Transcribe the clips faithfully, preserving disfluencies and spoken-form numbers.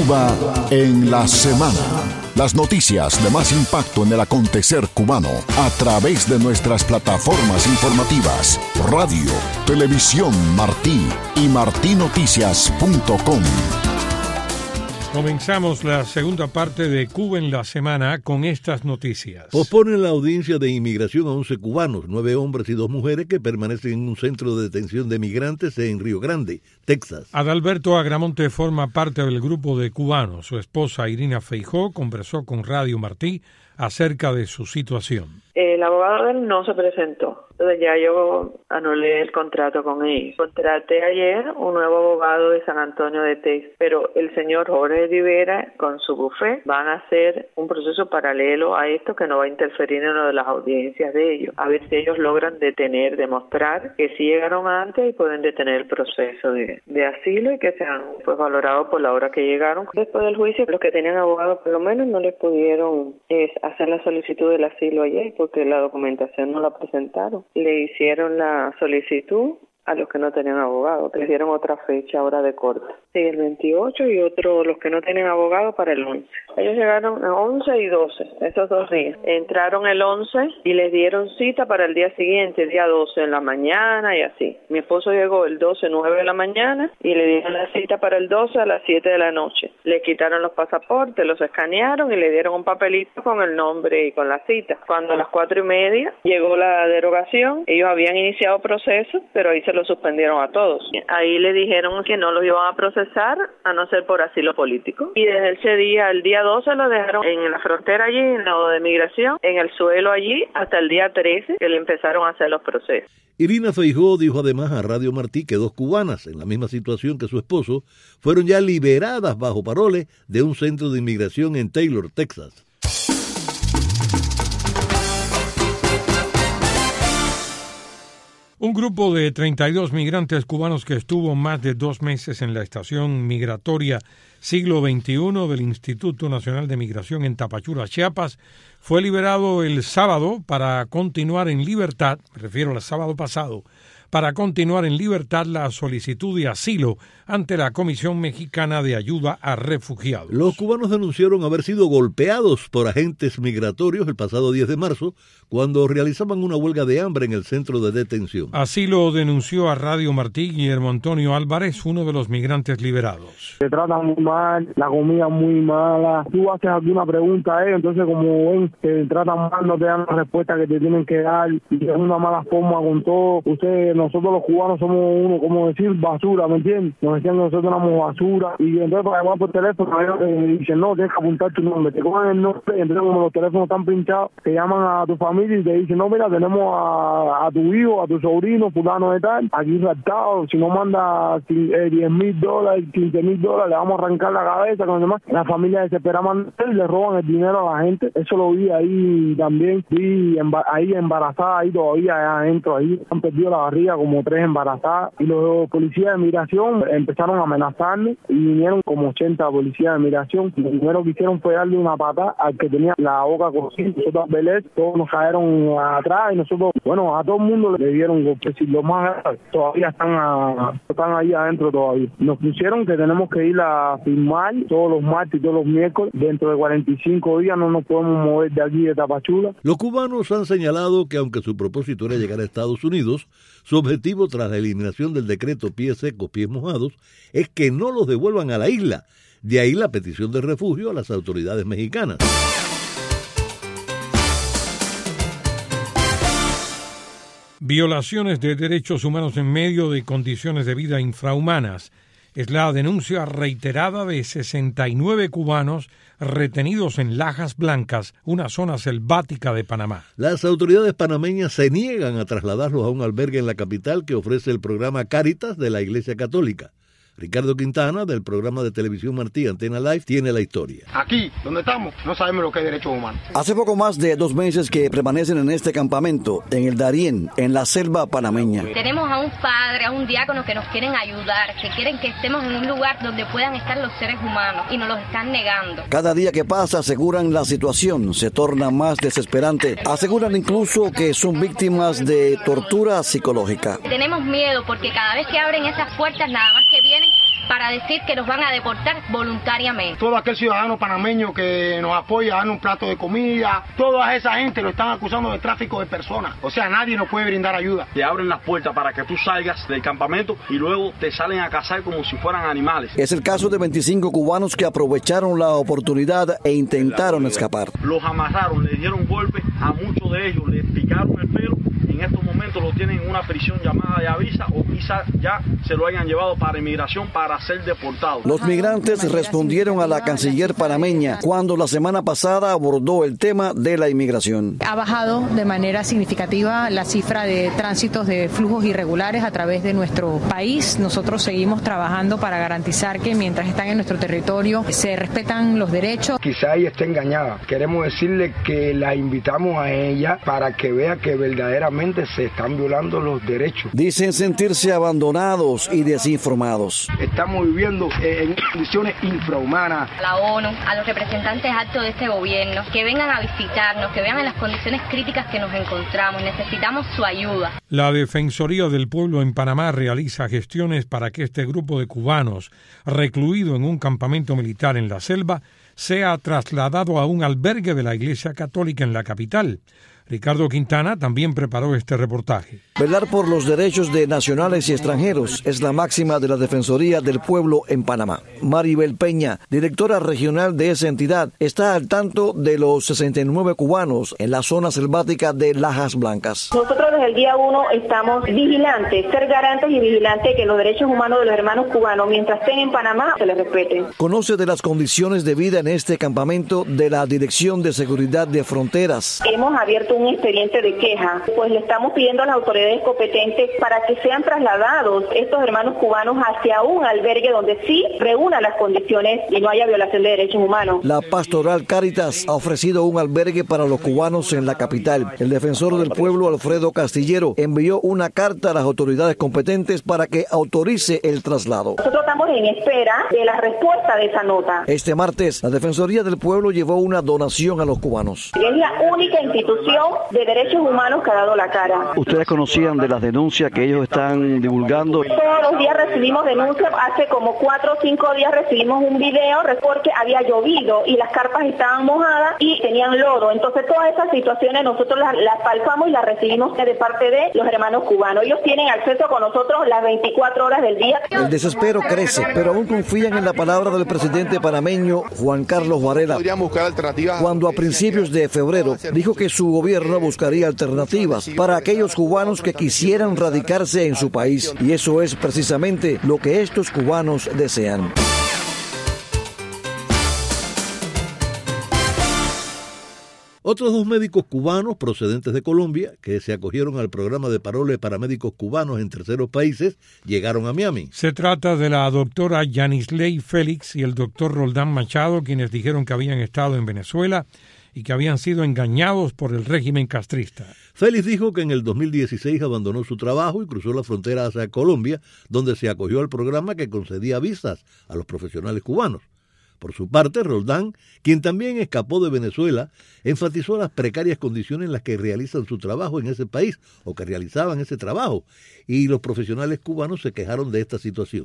Cuba en la semana. Las noticias de más impacto en el acontecer cubano a través de nuestras plataformas informativas, radio, televisión Martí y martí noticias punto com. Comenzamos la segunda parte de Cuba en la semana con estas noticias. Posponen la audiencia de inmigración a once cubanos, nueve hombres y dos mujeres que permanecen en un centro de detención de migrantes en Río Grande, Texas. Adalberto Agramonte forma parte del grupo de cubanos. Su esposa Irina Feijó conversó con Radio Martí acerca de su situación. El abogado de él no se presentó. Entonces ya yo anulé el contrato con él. Contraté ayer un nuevo abogado de San Antonio de Texas, pero el señor Jorge Rivera con su bufete van a hacer un proceso paralelo a esto que no va a interferir en una de las audiencias de ellos. A ver si ellos logran detener, demostrar que sí llegaron antes y pueden detener el proceso de, de asilo y que sean pues valorados por la hora que llegaron. Después del juicio, los que tenían abogados por lo menos no les pudieron eh, hacer la solicitud del asilo ayer porque la documentación no la presentaron. Le hicieron la solicitud a los que no tenían abogado, les dieron otra fecha ahora de corte. Sí, el veintiocho y otro, los que no tienen abogado, para el once. Ellos llegaron a once y doce, esos dos días. Entraron el once y les dieron cita para el día siguiente, día doce en la mañana y así. Mi esposo llegó el doce, nueve de la mañana y le dieron la cita para el doce a las siete de la noche. Le quitaron los pasaportes, los escanearon y le dieron un papelito con el nombre y con la cita. Cuando a las cuatro y media llegó la derogación, ellos habían iniciado proceso, pero ahí se lo suspendieron a todos. Ahí le dijeron que no los iban a procesar a no ser por asilo político. Y desde ese día, el día doce, lo dejaron en la frontera allí, en lo de migración, en el suelo allí, hasta el día trece, que le empezaron a hacer los procesos. Irina Feijó dijo además a Radio Martí que dos cubanas, en la misma situación que su esposo, fueron ya liberadas bajo parole de un centro de inmigración en Taylor, Texas. Un grupo de treinta y dos migrantes cubanos que estuvo más de dos meses en la estación migratoria Siglo veintiuno del Instituto Nacional de Migración en Tapachula, Chiapas, fue liberado el sábado para continuar en libertad, me refiero al sábado pasado, para continuar en libertad la solicitud de asilo ante la Comisión Mexicana de Ayuda a Refugiados. Los cubanos denunciaron haber sido golpeados por agentes migratorios el pasado diez de marzo, cuando realizaban una huelga de hambre en el centro de detención. Así lo denunció a Radio Martí Guillermo Antonio Álvarez, uno de los migrantes liberados. Se tratan muy mal, la comida muy mala. Tú haces alguna pregunta a ellos, entonces como ven, te tratan mal, no te dan la respuesta que te tienen que dar, y es una mala forma con todo. Ustedes, nosotros los cubanos somos uno, como decir, basura, ¿me entiendes? Nos decían que nosotros éramos basura, y entonces para llamar por teléfono, ellos te dicen, no, tienes que apuntar tu nombre, te cogen el nombre, y entonces como los teléfonos están pinchados, te llaman a tu familia y te dicen, no, mira, tenemos a, a tu hijo, a tu sobrino, fulano de tal, aquí saltado, si no manda diez mil dólares, quince mil dólares, le vamos a arrancar la cabeza con los demás. La familia desesperada y le roban el dinero a la gente. Eso lo vi ahí también, vi emba- ahí embarazada, ahí todavía allá adentro, ahí han perdido la barriga como tres embarazadas, y los policías de migración empezaron a amenazarme y vinieron como ochenta policías de migración. Lo primero que hicieron fue darle una patada al que tenía la boca cosida. Nosotros a Belén, todos nos cayeron atrás y nosotros, bueno, a todo el mundo le dieron golpes, y los más todavía están a, están ahí adentro todavía. Nos pusieron que tenemos que ir a firmar todos los martes y todos los miércoles. Dentro de cuarenta y cinco días no nos podemos mover de aquí de Tapachula. Los cubanos han señalado que aunque su propósito era llegar a Estados Unidos, su objetivo tras la eliminación del decreto pies secos, pies mojados, es que no los devuelvan a la isla. De ahí la petición de refugio a las autoridades mexicanas. Violaciones de derechos humanos en medio de condiciones de vida infrahumanas. Es la denuncia reiterada de sesenta y nueve cubanos retenidos en Lajas Blancas, una zona selvática de Panamá. Las autoridades panameñas se niegan a trasladarlos a un albergue en la capital que ofrece el programa Cáritas de la Iglesia Católica. Ricardo Quintana, del programa de televisión Martí Antena Live, tiene la historia. Aquí, donde estamos, no sabemos lo que es derechos humanos. Hace poco más de dos meses que permanecen en este campamento, en el Darién, en la selva panameña. Tenemos a un padre, a un diácono que nos quieren ayudar, que quieren que estemos en un lugar donde puedan estar los seres humanos, y nos los están negando. Cada día que pasa, aseguran, la situación se torna más desesperante. Aseguran incluso que son víctimas de tortura psicológica. Tenemos miedo porque cada vez que abren esas puertas, nada más que vienen, para decir que nos van a deportar voluntariamente. Todo aquel ciudadano panameño que nos apoya a darnos un plato de comida, toda esa gente lo están acusando de tráfico de personas. O sea, nadie nos puede brindar ayuda. Te abren las puertas para que tú salgas del campamento y luego te salen a cazar como si fueran animales. Es el caso de veinticinco cubanos que aprovecharon la oportunidad e intentaron escapar. Los amarraron, le dieron golpes a muchos de ellos, les picaron el pelo. En estos momentos lo tienen en una prisión llamada de Avisa o quizás ya se lo hayan llevado para inmigración para ser deportados. Los migrantes respondieron a la canciller panameña cuando la semana pasada abordó el tema de la inmigración. Ha bajado de manera significativa la cifra de tránsitos de flujos irregulares a través de nuestro país. Nosotros seguimos trabajando para garantizar que mientras están en nuestro territorio se respetan los derechos. Quizá ella esté engañada. Queremos decirle que la invitamos a ella para que vea que verdaderamente se están violando los derechos. Dicen sentirse abandonados y desinformados. Estamos viviendo en condiciones infrahumanas. A la ONU, a los representantes altos de este gobierno, que vengan a visitarnos, que vean las condiciones críticas que nos encontramos. Necesitamos su ayuda. La Defensoría del Pueblo en Panamá realiza gestiones para que este grupo de cubanos, recluido en un campamento militar en la selva, sea trasladado a un albergue de la Iglesia Católica en la capital. Ricardo Quintana también preparó este reportaje. Velar por los derechos de nacionales y extranjeros es la máxima de la Defensoría del Pueblo en Panamá. Maribel Peña, directora regional de esa entidad, está al tanto de los sesenta y nueve cubanos en la zona selvática de Lajas Blancas. Nosotros desde el día uno estamos vigilantes, ser garantes y vigilantes que los derechos humanos de los hermanos cubanos, mientras estén en Panamá, se les respeten. Conoce de las condiciones de vida en este campamento de la Dirección de Seguridad de Fronteras. Hemos abierto un expediente de queja, pues le estamos pidiendo a las autoridades competentes para que sean trasladados estos hermanos cubanos hacia un albergue donde sí reúnan las condiciones y no haya violación de derechos humanos. La Pastoral Cáritas ha ofrecido un albergue para los cubanos en la capital. El defensor del pueblo, Alfredo Castillero, envió una carta a las autoridades competentes para que autorice el traslado. Nosotros estamos en espera de la respuesta de esa nota. Este martes, la Defensoría del Pueblo llevó una donación a los cubanos. Es la única institución de derechos humanos que ha dado la cara. ¿Ustedes conocían de las denuncias que ellos están divulgando? Todos los días recibimos denuncias. Hace como cuatro o cinco días recibimos un video porque había llovido y las carpas estaban mojadas y tenían lodo. Entonces todas esas situaciones nosotros las, las palpamos y las recibimos de parte de los hermanos cubanos. Ellos tienen acceso con nosotros las veinticuatro horas del día. El desespero crece, pero aún confían en la palabra del presidente panameño Juan Carlos Varela, cuando a principios de febrero dijo que su gobierno buscaría alternativas para aquellos cubanos que quisieran radicarse en su país, y eso es precisamente lo que estos cubanos desean. Otros dos médicos cubanos procedentes de Colombia, que se acogieron al programa de parole para médicos cubanos en terceros países, llegaron a Miami. Se trata de la doctora Yanisley Félix y el doctor Roldán Machado, quienes dijeron que habían estado en Venezuela y que habían sido engañados por el régimen castrista. Félix dijo que en el dos mil dieciséis abandonó su trabajo y cruzó la frontera hacia Colombia, donde se acogió al programa que concedía visas a los profesionales cubanos. Por su parte, Roldán, quien también escapó de Venezuela, enfatizó las precarias condiciones en las que realizan su trabajo en ese país, o que realizaban ese trabajo, y los profesionales cubanos se quejaron de esta situación.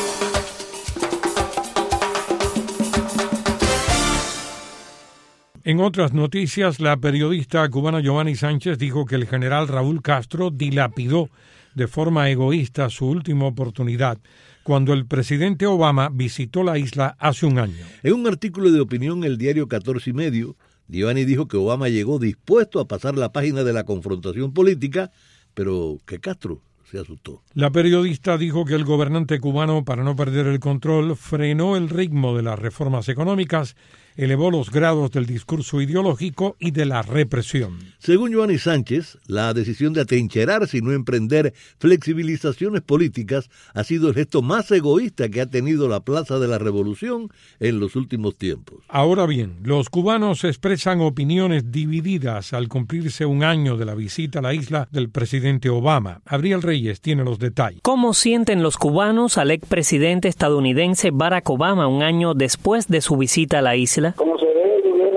En otras noticias, la periodista cubana Giovanni Sánchez dijo que el general Raúl Castro dilapidó de forma egoísta su última oportunidad cuando el presidente Obama visitó la isla hace un año. En un artículo de opinión en el diario catorce y medio, Giovanni dijo que Obama llegó dispuesto a pasar la página de la confrontación política, pero que Castro se asustó. La periodista dijo que el gobernante cubano, para no perder el control, frenó el ritmo de las reformas económicas, elevó los grados del discurso ideológico y de la represión. Según Giovanni Sánchez, la decisión de atrincherarse y no emprender flexibilizaciones políticas ha sido el gesto más egoísta que ha tenido la Plaza de la Revolución en los últimos tiempos. Ahora bien, los cubanos expresan opiniones divididas al cumplirse un año de la visita a la isla del presidente Obama. Abriel Reyes tiene los detalles. ¿Cómo sienten los cubanos al expresidente estadounidense Barack Obama un año después de su visita a la isla? Como se ve, el gobierno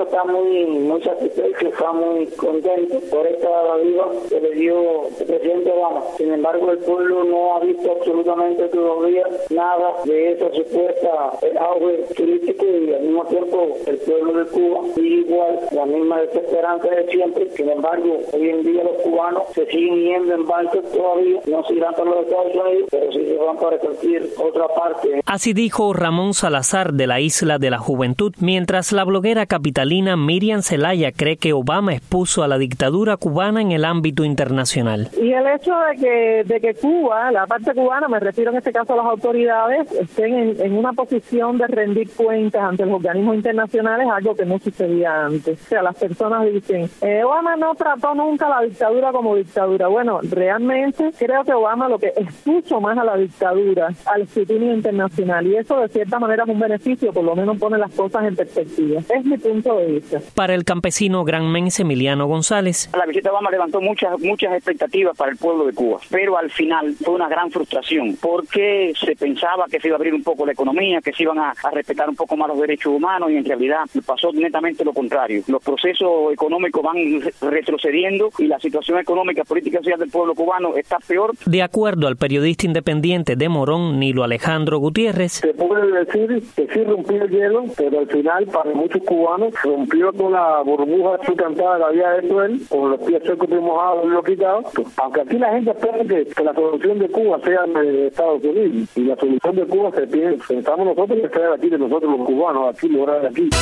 está muy, muy satisfecho, está muy contento por esta ayuda que le dio el presidente Obama. Sin embargo, el pueblo no ha visto absolutamente todavía nada de esa supuesta auge turístico, y al mismo tiempo el pueblo de Cuba sigue igual, la misma desesperanza de siempre. Sin embargo, hoy en día los cubanos se siguen yendo en barcos todavía, no se irán para los Estados Unidos, pero sí se van para cualquier otra parte. Así dijo Ramón Salazar de la Isla de la Juventud, mientras la bloguera capitalina Miriam Zelaya cree que Obama expuso a la dictadura cubana en el ámbito internacional. Y el hecho de que, de que Cuba, la parte cubana, me refiero en este caso a las autoridades, estén en, en una posición de rendir cuentas ante los organismos internacionales, algo que no sucedía antes. O sea, las personas dicen, eh, Obama no trató nunca la dictadura como dictadura. Bueno, realmente creo que Obama lo que expuso más a la dictadura, al escrutinio internacional, y eso de cierta manera es un beneficio, por lo menos pone las cosas en perspectiva. Es mi punto de vista. Para el campesino granmense Emiliano González. La visita de Obama levantó muchas, muchas expectativas para el pueblo de Cuba, pero al final fue una gran frustración, porque se pensaba que se iba a abrir un poco la economía, que se iban a, a respetar un poco más los derechos humanos, y en realidad pasó netamente lo contrario. Los procesos económicos van retrocediendo y la situación económica, política y social del pueblo cubano está peor. De acuerdo al periodista independiente de Morón, Nilo Alejandro Gutiérrez, se puede decir que sí rompió el hielo, pero al final para muchos cubanos rompió con la burbuja sustentada que había hecho él, con los pies secos y mojados y lo quitado. Aunque aquí la gente espera que, que la solución de Cuba sea de Estados Unidos, y la solución de Cuba se piensa, pensamos nosotros que sea de aquí, de nosotros los cubanos, aquí, lograr de aquí.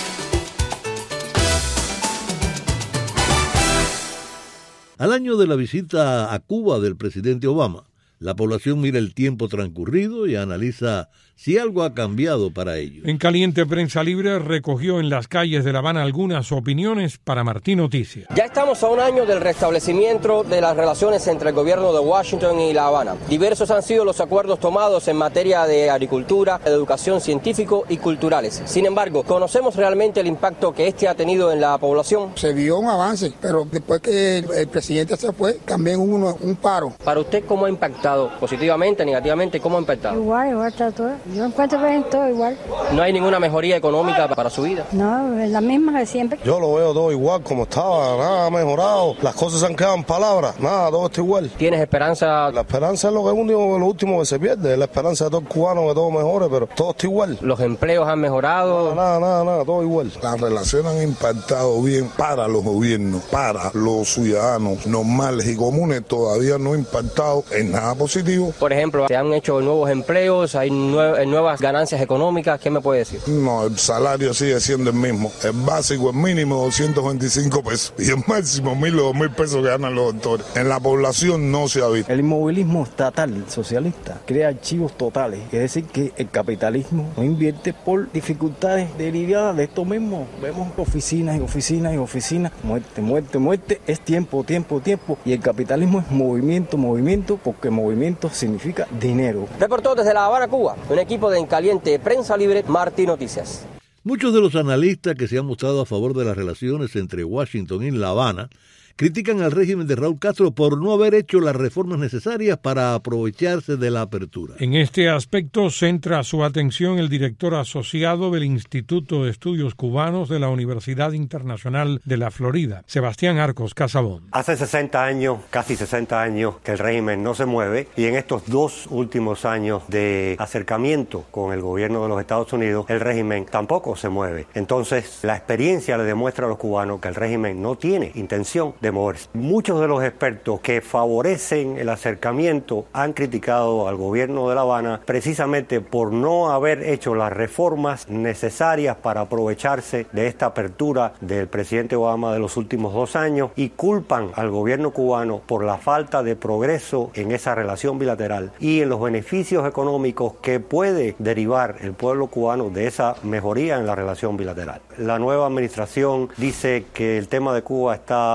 Al año de la visita a Cuba del presidente Obama, la población mira el tiempo transcurrido y analiza si algo ha cambiado para ellos. En Caliente Prensa Libre recogió en las calles de La Habana algunas opiniones para Martín Noticias. Ya estamos a un año del restablecimiento de las relaciones entre el gobierno de Washington y La Habana. Diversos han sido los acuerdos tomados en materia de agricultura, educación, científico y culturales. Sin embargo, ¿conocemos realmente el impacto que este ha tenido en la población? Se vio un avance, pero después que el, el presidente se fue, también hubo un, un paro. ¿Para usted cómo ha impactado? ¿Positivamente, negativamente? ¿Cómo ha impactado? Igual, igual está todo. Yo encuentro bien todo igual. ¿No hay ninguna mejoría económica para su vida? No, es la misma de siempre. Yo lo veo todo igual como estaba, nada ha mejorado. Las cosas se han quedado en palabras, nada, todo está igual. ¿Tienes esperanza? La esperanza es lo, que único, lo último que se pierde, es la esperanza de todo el cubano que todo mejore, pero todo está igual. ¿Los empleos han mejorado? Nada, nada, nada, nada, todo igual. Las relaciones han impactado bien para los gobiernos, para los ciudadanos normales y comunes, todavía no ha impactado en nada positivo. Por ejemplo, ¿se han hecho nuevos empleos? ¿Hay nue- nuevas ganancias económicas? ¿Qué me puede decir? No, el salario sigue siendo el mismo. El básico, el mínimo, doscientos veinticinco pesos. Y el máximo, mil o dos mil pesos que ganan los doctores. En la población no se ha visto. El inmovilismo estatal socialista crea archivos totales. Es decir, que el capitalismo no invierte por dificultades derivadas de esto mismo. Vemos oficinas y oficinas y oficinas. Muerte, muerte, muerte. Es tiempo, tiempo, tiempo. Y el capitalismo es movimiento, movimiento, porque movimiento significa dinero. Reportó desde La Habana, Cuba, un equipo de En Caliente Prensa Libre, Martín Noticias. Muchos de los analistas que se han mostrado a favor de las relaciones entre Washington y La Habana critican al régimen de Raúl Castro por no haber hecho las reformas necesarias para aprovecharse de la apertura. En este aspecto centra su atención el director asociado del Instituto de Estudios Cubanos de la Universidad Internacional de la Florida, Sebastián Arcos Casabón. Hace sesenta años, casi sesenta años, que el régimen no se mueve, y en estos dos últimos años de acercamiento con el gobierno de los Estados Unidos, el régimen tampoco se mueve. Entonces, la experiencia le demuestra a los cubanos que el régimen no tiene intención de moverse. Muchos de los expertos que favorecen el acercamiento han criticado al gobierno de La Habana precisamente por no haber hecho las reformas necesarias para aprovecharse de esta apertura del presidente Obama de los últimos dos años, y culpan al gobierno cubano por la falta de progreso en esa relación bilateral y en los beneficios económicos que puede derivar el pueblo cubano de esa mejoría en la relación bilateral. La nueva administración dice que el tema de Cuba está en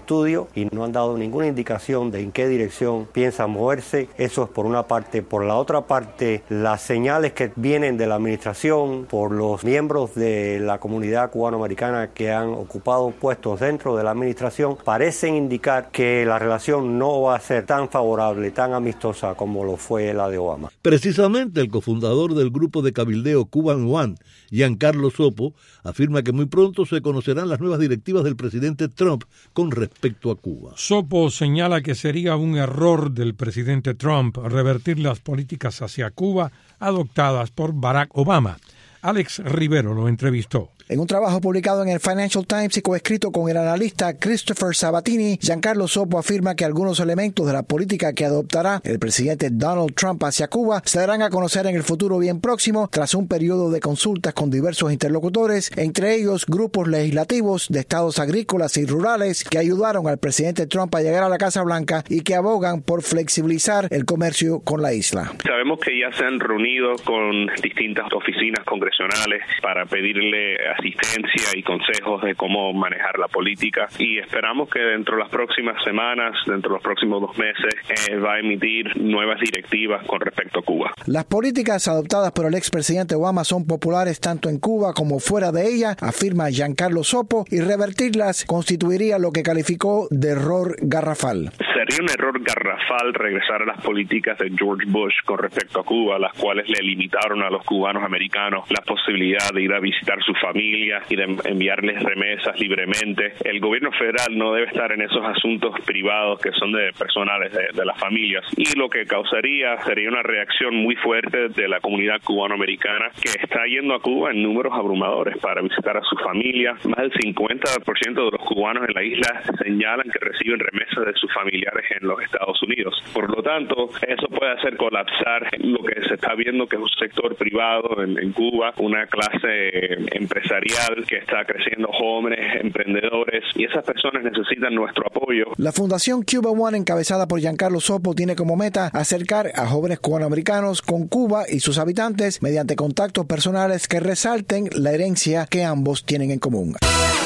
estudio y no han dado ninguna indicación de en qué dirección piensan moverse. Eso es por una parte. Por la otra parte, las señales que vienen de la administración por los miembros de la comunidad cubanoamericana que han ocupado puestos dentro de la administración parecen indicar que la relación no va a ser tan favorable, tan amistosa como lo fue la de Obama. Precisamente el cofundador del grupo de cabildeo Cuban One, Giancarlo Sopo, afirma que muy pronto se conocerán las nuevas directivas del presidente Trump con respecto a Cuba. Sopo señala que sería un error del presidente Trump revertir las políticas hacia Cuba adoptadas por Barack Obama. Alex Rivero lo entrevistó. En un trabajo publicado en el Financial Times y coescrito con el analista Christopher Sabatini, Giancarlo Sopo afirma que algunos elementos de la política que adoptará el presidente Donald Trump hacia Cuba se darán a conocer en el futuro bien próximo tras un periodo de consultas con diversos interlocutores, entre ellos grupos legislativos de estados agrícolas y rurales que ayudaron al presidente Trump a llegar a la Casa Blanca y que abogan por flexibilizar el comercio con la isla. Sabemos que ya se han reunido con distintas oficinas congresionales para pedirle asistencia y consejos de cómo manejar la política y esperamos que dentro de las próximas semanas, dentro de los próximos dos meses, eh, va a emitir nuevas directivas con respecto a Cuba. Las políticas adoptadas por el expresidente Obama son populares tanto en Cuba como fuera de ella, afirma Giancarlo Sopo, y revertirlas constituiría lo que calificó de error garrafal. Sería un error garrafal regresar a las políticas de George Bush con respecto a Cuba, las cuales le limitaron a los cubanos americanos la posibilidad de ir a visitar su familia y de enviarles remesas libremente. El gobierno federal no debe estar en esos asuntos privados que son de personales de, de las familias, y lo que causaría sería una reacción muy fuerte de la comunidad cubanoamericana que está yendo a Cuba en números abrumadores para visitar a su familia. Más del cincuenta por ciento de los cubanos en la isla señalan que reciben remesas de sus familiares en los Estados Unidos. Por lo tanto, eso puede hacer colapsar lo que se está viendo que es un sector privado en, en Cuba, una clase empresarial que está creciendo, jóvenes, emprendedores, y esas personas necesitan nuestro apoyo. La Fundación Cuba One, encabezada por Giancarlo Sopo, tiene como meta acercar a jóvenes cubanoamericanos con Cuba y sus habitantes mediante contactos personales que resalten la herencia que ambos tienen en común.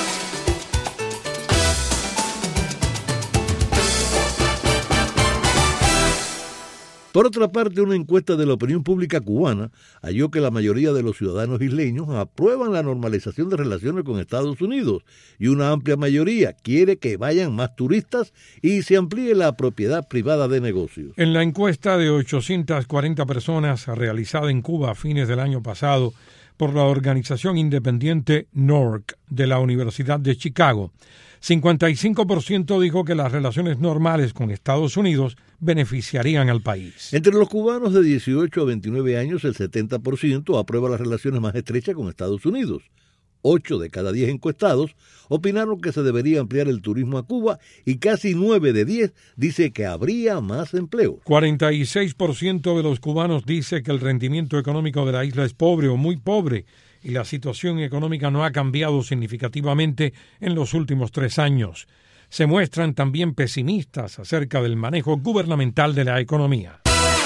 Por otra parte, una encuesta de la opinión pública cubana halló que la mayoría de los ciudadanos isleños aprueban la normalización de relaciones con Estados Unidos y una amplia mayoría quiere que vayan más turistas y se amplíe la propiedad privada de negocios. En la encuesta de ochocientas cuarenta personas realizada en Cuba a fines del año pasado por la organización independiente N O R C de la Universidad de Chicago, cincuenta y cinco por ciento dijo que las relaciones normales con Estados Unidos beneficiarían al país. Entre los cubanos de dieciocho a veintinueve años, el setenta por ciento aprueba las relaciones más estrechas con Estados Unidos. Ocho de cada diez encuestados opinaron que se debería ampliar el turismo a Cuba y casi nueve de diez dice que habría más empleo. cuarenta y seis por ciento de los cubanos dice que el rendimiento económico de la isla es pobre o muy pobre y la situación económica no ha cambiado significativamente en los últimos tres años. Se muestran también pesimistas acerca del manejo gubernamental de la economía.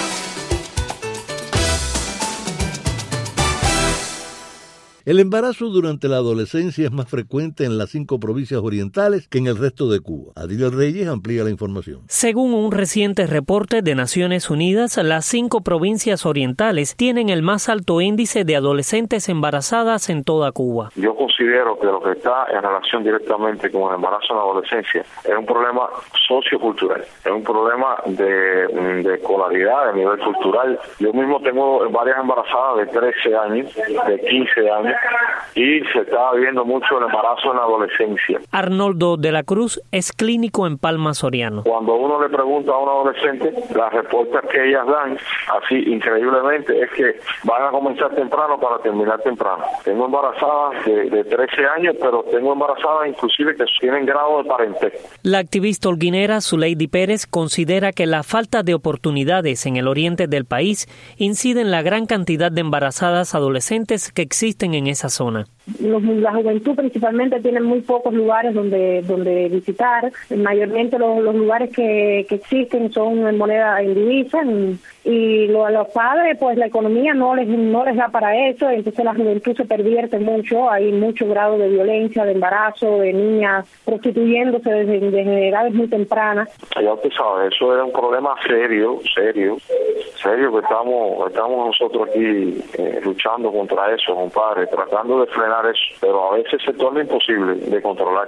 El embarazo durante la adolescencia es más frecuente en las cinco provincias orientales que en el resto de Cuba. Adil Reyes amplía la información. Según un reciente reporte de Naciones Unidas, las cinco provincias orientales tienen el más alto índice de adolescentes embarazadas en toda Cuba. Yo considero que lo que está en relación directamente con el embarazo en la adolescencia es un problema sociocultural, es un problema de, de escolaridad, de nivel cultural. Yo mismo tengo varias embarazadas de trece años, de quince años, y se está viendo mucho el embarazo en la adolescencia. Arnoldo de la Cruz es clínico en Palma Soriano. Cuando uno le pregunta a un adolescente, las respuestas que ellas dan, así increíblemente, es que van a comenzar temprano para terminar temprano. Tengo embarazadas de, de trece años, pero tengo embarazadas inclusive que tienen grado de parentesco. La activista holguinera Zuleidi Pérez considera que la falta de oportunidades en el oriente del país incide en la gran cantidad de embarazadas adolescentes que existen en esa zona. Los, la juventud principalmente tiene muy pocos lugares donde donde visitar. Mayormente los, los lugares que, que existen son en moneda en divisa, en, y lo, los padres, pues la economía no les no les da para eso, entonces la juventud se pervierte mucho, hay mucho grado de violencia, de embarazo, de niñas prostituyéndose desde, desde edades muy tempranas. Ya usted sabe, eso es un problema serio, serio, serio que estamos estamos nosotros aquí eh, luchando contra eso, compadre, tratando de frenar eso, pero a veces se torna imposible de controlar.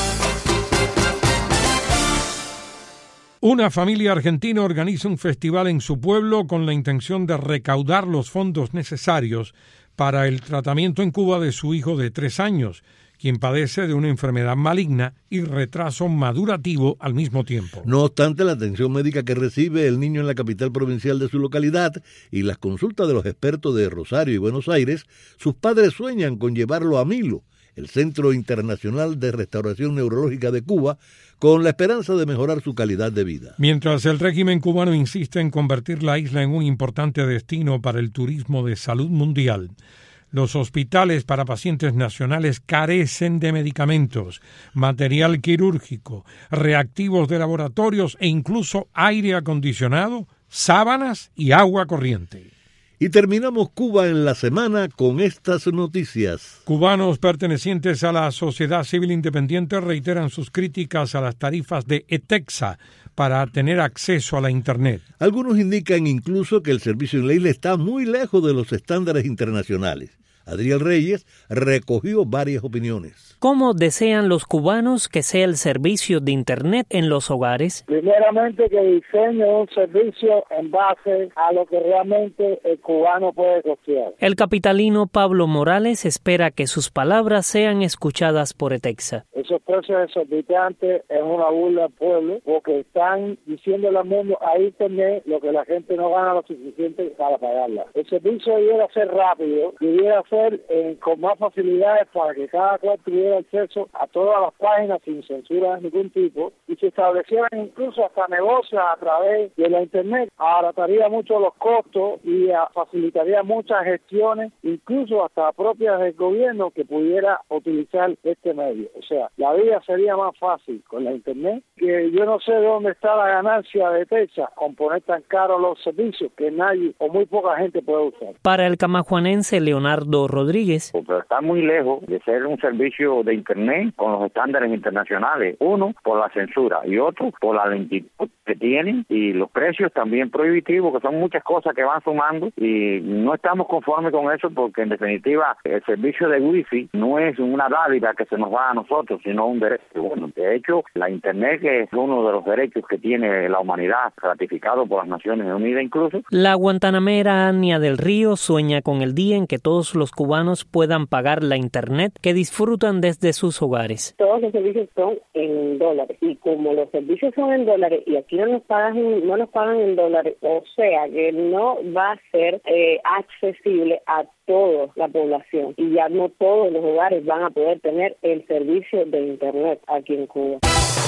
Una familia argentina organiza un festival en su pueblo con la intención de recaudar los fondos necesarios para el tratamiento en Cuba de su hijo de tres años, quien padece de una enfermedad maligna y retraso madurativo al mismo tiempo. No obstante, la atención médica que recibe el niño en la capital provincial de su localidad y las consultas de los expertos de Rosario y Buenos Aires, sus padres sueñan con llevarlo a Milo, el Centro Internacional de Restauración Neurológica de Cuba, con la esperanza de mejorar su calidad de vida. Mientras el régimen cubano insiste en convertir la isla en un importante destino para el turismo de salud mundial, los hospitales para pacientes nacionales carecen de medicamentos, material quirúrgico, reactivos de laboratorios e incluso aire acondicionado, sábanas y agua corriente. Y terminamos Cuba en la semana con estas noticias. Cubanos pertenecientes a la sociedad civil independiente reiteran sus críticas a las tarifas de ETEXA para tener acceso a la Internet. Algunos indican incluso que el servicio en la isla está muy lejos de los estándares internacionales. Adriel Reyes recogió varias opiniones. ¿Cómo desean los cubanos que sea el servicio de Internet en los hogares? Primeramente, que diseñe un servicio en base a lo que realmente el cubano puede costear. El capitalino Pablo Morales espera que sus palabras sean escuchadas por ETEXA. Esos precios exorbitantes es una burla al pueblo, porque están diciéndole al mundo a Internet lo que la gente no gana lo suficiente para pagarla. El servicio debiera ser rápido, debiera ser Eh, con más facilidades para que cada cual tuviera acceso a todas las páginas sin censura de ningún tipo, y se establecieran incluso hasta negocios a través de la Internet. Abarataría mucho los costos y a, facilitaría muchas gestiones, incluso hasta propias del gobierno, que pudiera utilizar este medio. O sea, la vida sería más fácil con la Internet, que yo no sé dónde está la ganancia de ETEXA con poner tan caros los servicios que nadie o muy poca gente puede usar. Para el camajuanense Leonardo Rodríguez. Pero está muy lejos de ser un servicio de Internet con los estándares internacionales. Uno, por la censura, y otro, por la lentitud que tienen y los precios también prohibitivos, que son muchas cosas que van sumando, y no estamos conformes con eso, porque en definitiva el servicio de wifi no es una dádiva que se nos va a nosotros, sino un derecho. Bueno, de hecho, la Internet, que es uno de los derechos que tiene la humanidad, ratificado por las Naciones Unidas incluso. La guantanamera Ania del Río sueña con el día en que todos los cubanos puedan pagar la Internet que disfrutan desde sus hogares. Todos los servicios son en dólares, y como los servicios son en dólares y aquí no nos pagan, no nos pagan en dólares, o sea que no va a ser eh, accesible a toda la población, y ya no todos los hogares van a poder tener el servicio de Internet aquí en Cuba.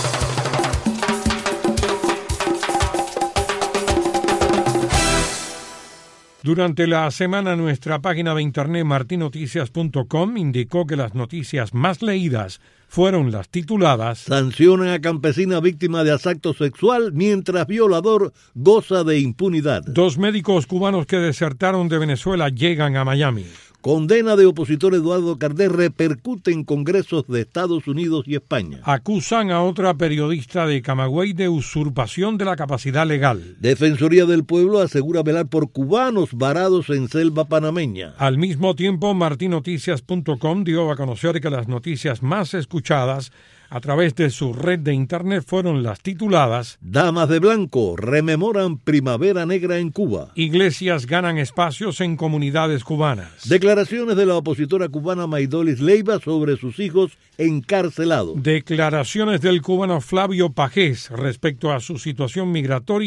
Durante la semana, nuestra página de internet martin noticias punto com indicó que las noticias más leídas fueron las tituladas: sancionan a campesina víctima de asalto sexual mientras violador goza de impunidad. Dos médicos cubanos que desertaron de Venezuela llegan a Miami. Condena de opositor Eduardo Cardés repercute en congresos de Estados Unidos y España. Acusan a otra periodista de Camagüey de usurpación de la capacidad legal. Defensoría del Pueblo asegura velar por cubanos varados en selva panameña. Al mismo tiempo, martin noticias punto com dio a conocer que las noticias más escuchadas a través de su red de internet fueron las tituladas: Damas de Blanco rememoran Primavera Negra en Cuba. Iglesias ganan espacios en comunidades cubanas. Declaraciones de la opositora cubana Maidolis Leiva sobre sus hijos encarcelados. Declaraciones del cubano Flavio Pajés respecto a su situación migratoria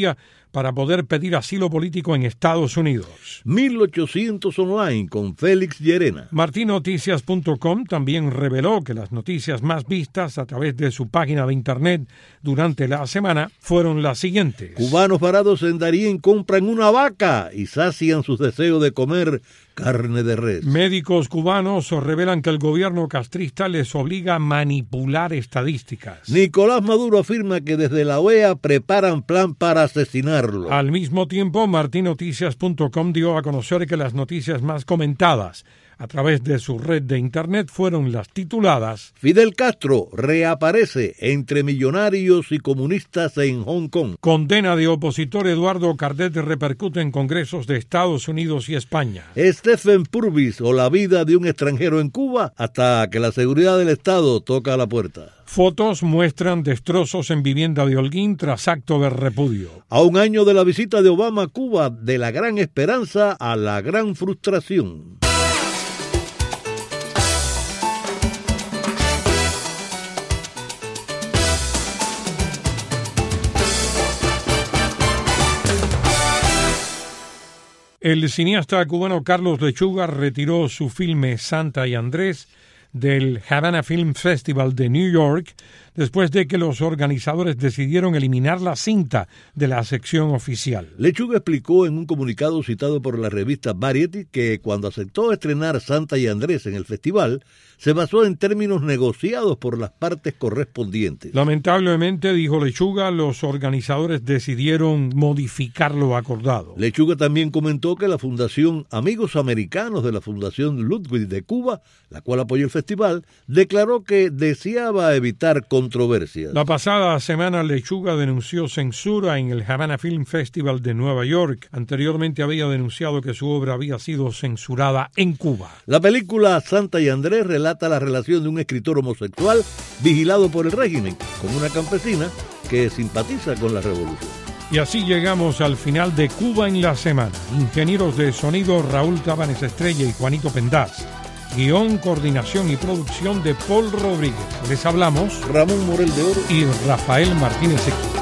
para poder pedir asilo político en Estados Unidos. mil ochocientos Online con Félix Llerena. Martin Noticias punto com también reveló que las noticias más vistas a través de su página de internet durante la semana fueron las siguientes. Cubanos varados en Darién compran una vaca y sacian sus deseos de comer carne de res. Médicos cubanos revelan que el gobierno castrista les obliga a manipular estadísticas. Nicolás Maduro afirma que desde la O E A preparan plan para asesinarlo. Al mismo tiempo, Martin Noticias punto com dio a conocer que las noticias más comentadas a través de su red de internet fueron las tituladas: Fidel Castro reaparece entre millonarios y comunistas en Hong Kong. Condena de opositor Eduardo Cardet repercute en congresos de Estados Unidos y España. Stephen Purvis o la vida de un extranjero en Cuba hasta que la seguridad del Estado toca a la puerta. Fotos muestran destrozos en vivienda de Holguín tras acto de repudio. A un año de la visita de Obama a Cuba, de la gran esperanza a la gran frustración. El cineasta cubano Carlos Lechuga retiró su filme Santa y Andrés del Havana Film Festival de New York después de que los organizadores decidieron eliminar la cinta de la sección oficial. Lechuga explicó en un comunicado citado por la revista Variety que cuando aceptó estrenar Santa y Andrés en el festival, se basó en términos negociados por las partes correspondientes. Lamentablemente, dijo Lechuga, los organizadores decidieron modificar lo acordado. Lechuga también comentó que la Fundación Amigos Americanos de la Fundación Ludwig de Cuba, la cual apoyó el festival, declaró que deseaba evitar controversias. La pasada semana Lechuga denunció censura en el Havana Film Festival de Nueva York. Anteriormente había denunciado que su obra había sido censurada en Cuba. La película Santa y Andrés relata la relación de un escritor homosexual vigilado por el régimen con una campesina que simpatiza con la revolución. Y así llegamos al final de Cuba en la semana. Ingenieros de sonido Raúl Tabanes Estrella y Juanito Pendaz. Guión, coordinación y producción de Paul Rodríguez. Les hablamos Ramón Morel de Oro y Rafael Martínez Equipo.